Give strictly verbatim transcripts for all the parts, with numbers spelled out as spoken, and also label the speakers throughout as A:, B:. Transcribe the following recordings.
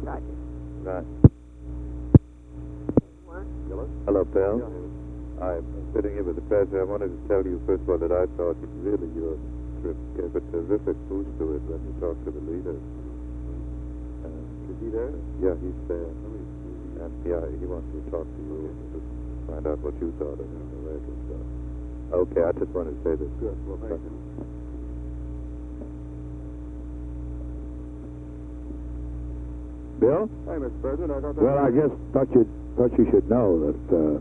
A: Roger.
B: Right.
A: What?
B: Hello, pal. I'm sitting here with the president. I wanted to tell you, first of all, that I thought really your trip gave a terrific boost to it when you talked to the leaders. Uh,
C: Is he there?
B: yeah, he's there. And yeah, he wants to talk to you to find out what you thought of him, the rest and stuff. Okay, I just wanted to say this.
C: Good. Well, thank you.
D: Bill?
C: Hi, Mister President. I thought that
D: Well, I just thought you thought you should know that uh,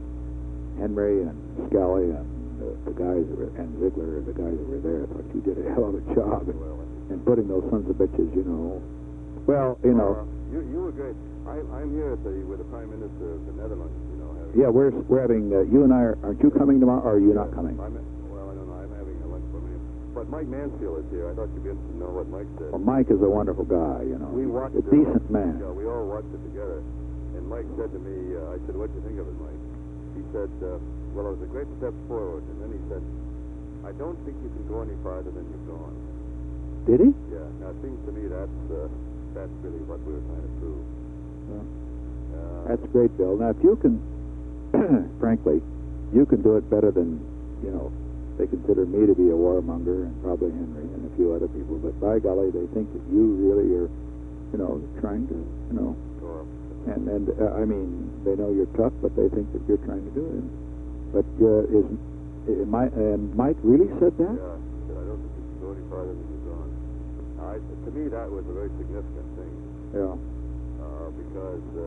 D: Henry and Scully and uh, the guys that were, and Ziegler, the guys that were there, thought you did a hell of a job in, in putting those sons of bitches, you know. Well, you know.
C: Uh, you, you were great. I, I'm here at the with the Prime Minister of the Netherlands. You know. Having,
D: Yeah, we're we're having. Uh, you and I are, aren't you coming tomorrow, or are you not coming?
C: I'm, well, I don't know. I'm having a lunch for me. But Mike Mansfield is here. I thought you'd be interested to know what Mike said.
D: Well, Mike is a wonderful guy, you know.
C: We watched
D: a
C: it.
D: decent man.
C: Yeah, we all watched it together. And Mike said to me, uh, I said, "What do you think of it, Mike?" He said, uh, "Well, it was a great step forward." And then he said, "I don't think you can go any farther than you've gone."
D: Did he?
C: Yeah. Now it seems to me that's uh, that's really what we were trying to prove.
D: Well,
C: Uh,
D: that's great, Bill. Now, if you can, frankly, you can do it better than, you know, they consider me to be a warmonger and probably Henry and a few other people. But by golly, they think that you really are, you know, trying to, you know,
C: or,
D: and and uh, I mean, they know you're tough, but they think that you're trying to do it. But uh, is, is Mike, uh, Mike really said that?
C: yeah, he said, "I don't think you can go any farther than you've gone." Now, I, to me, that was a very significant thing
D: Yeah.
C: uh, because, uh,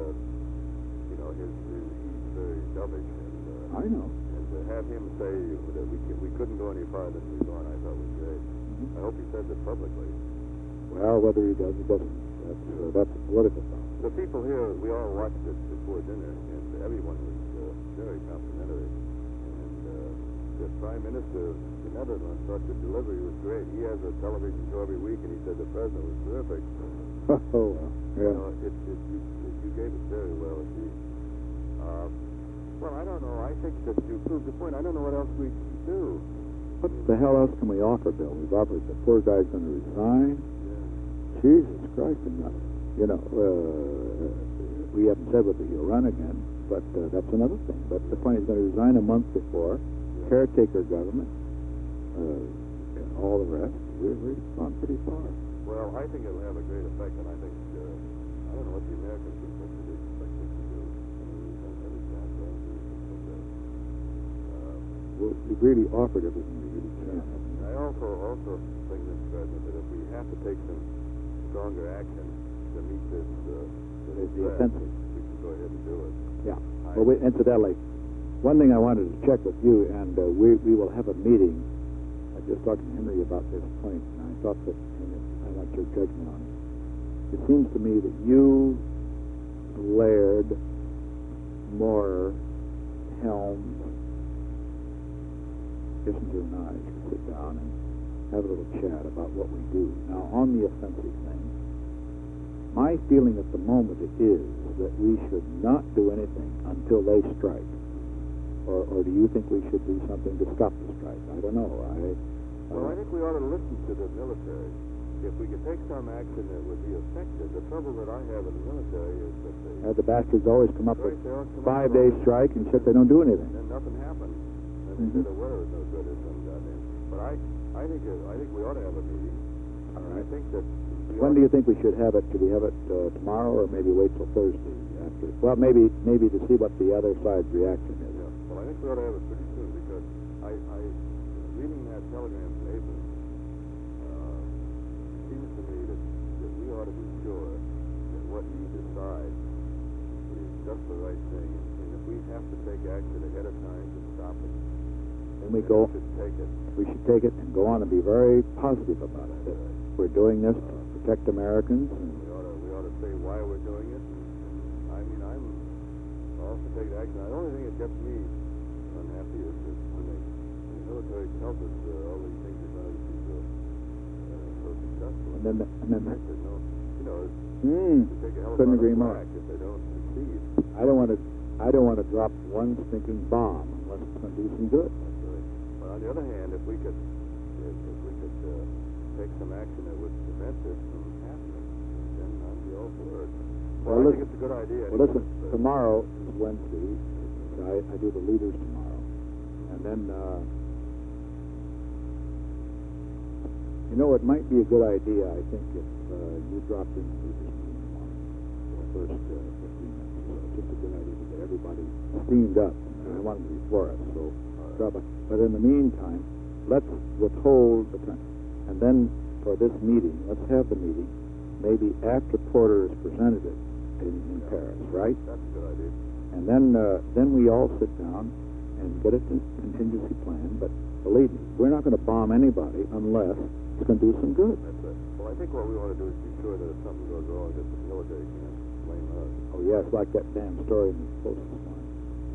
C: you know, his, his, he's very dovish, and, uh,
D: I know.
C: and to have him say that we can, we couldn't go any farther than we've gone, I thought was great.
D: Mm-hmm.
C: I hope he says it publicly.
D: Well, whether he does or doesn't, that's uh, that's a political problem.
C: The people here, we all watched it before dinner, and everyone was uh, very complimentary. And uh, the Prime Minister of the Netherlands thought the delivery was great. He has a television show every week, and he said the president was terrific.
D: Oh, well,
C: You
D: yeah.
C: know, it, it, you, it, you gave it very well indeed. Uh, well, I don't know. I think that you proved the point. I don't know what else we can do.
D: What the hell else can we offer, Bill? We've offered the poor guy's going to resign.
C: Yeah.
D: Jesus Christ, and not, you know, uh, we haven't said whether he'll run again, but uh, that's another thing. But the point, he's going to resign a month before,
C: Yeah.
D: caretaker government, uh, and all the rest. We're, we've gone pretty far.
C: Well, I think it'll have a great effect, and I think, uh, I don't know what the Americans would think that they expect us to do. I mean, we've done every chance we have to do something like that. Uh,
D: Well, we've really offered everything we really can.
C: I also also think, Mister President, that if we have to take some stronger action to meet this, uh, this
D: It's the
C: threat,
D: offensive.
C: we can go ahead and do it.
D: Yeah.
C: I-
D: Well, we, incidentally, one thing I wanted to check with you, and uh, we we will have a meeting. I just talked to Henry about this point, and I thought that and I want your judgment on it. It seems to me that you, Laird, Moore, Helms, Kissinger, and I should sit down and have a little chat about what we do. Now, on the offensive thing, my feeling at the moment is that we should not do anything until they strike. Or, or do you think we should do something to stop the strike? I don't know. I,
C: Well,
D: uh,
C: I think we ought to listen to the military. If we could take some action that would be effective, the trouble that I have in the military is that they,
D: uh, the bastards always come up
C: Right,
D: with
C: they always come up
D: five-day
C: with-
D: strike and shit. They don't do anything.
C: then nothing happened. And they
D: Mhm.
C: say the weather is no good or some goddamn. But I, I think, uh, I think we ought to have a meeting.
D: All
C: And I
D: right.
C: think that. we
D: When
C: ought
D: do you
C: to-
D: think we should have it? Should we have it uh, tomorrow, or maybe wait till Thursday after? Well, maybe maybe to see what the other side's reaction is.
C: Yeah. Well, I think we ought to have it pretty soon because I, I reading that telegram from Abrams, uh, it seems to me that, that we ought to be sure that what he decides is just the right thing. And if we have to take action ahead of time to stop it,
D: Then we
C: then
D: go.
C: should take it.
D: We should take it and go on and be very positive about it. That we're doing this to protect Americans. And
C: We ought to, we ought to say why we're doing it. And, and I mean, I'm also taking action. The only thing that gets me unhappy is that when, they, when the military tells us uh, all these things are going to be so, uh, so successful.
D: And then the- and then the-
C: There's no, you know, it's,
D: Mm,
C: they take a hell of a
D: couldn't
C: lot
D: agree
C: of
D: more.
C: flack if they don't succeed.
D: I don't want to. I don't want to drop one stinking bomb unless it's going to do some good.
C: That's right. But on the other hand, if we could, if, if we could uh, take some action that would prevent this from happening, then I'd be all go for it.
D: Well,
C: Well, I
D: listen-
C: think it's a good idea.
D: Well, listen, tomorrow is Wednesday. I, I do the leaders tomorrow. And then, uh, you know, it might be a good idea, I think, if uh, you dropped in the leaders meeting tomorrow for the first uh, fifteen minutes. So it's just a good idea to get everybody steamed up. And I want it to be for us, so drop by. But in the meantime, let's withhold the time. And then for this meeting, let's have the meeting maybe after Porter has presented it in, in Paris, right?
C: That's a good idea.
D: And then uh, then we all sit down and get a con- contingency plan. But believe me, we're not going to bomb anybody unless it's going to do some good.
C: That's it. Well, I think what we want to do is be sure that if something goes wrong, that the military can't blame us.
D: Oh, yes, like that damn story in the Post this morning.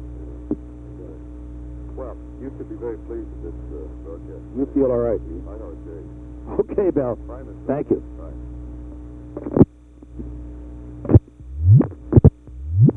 C: Well, you should be very pleased with this uh, broadcast.
D: You feel all right, do you?
C: I know it's great.
D: Okay, Bill.
C: Fine, Mister
D: Thank you.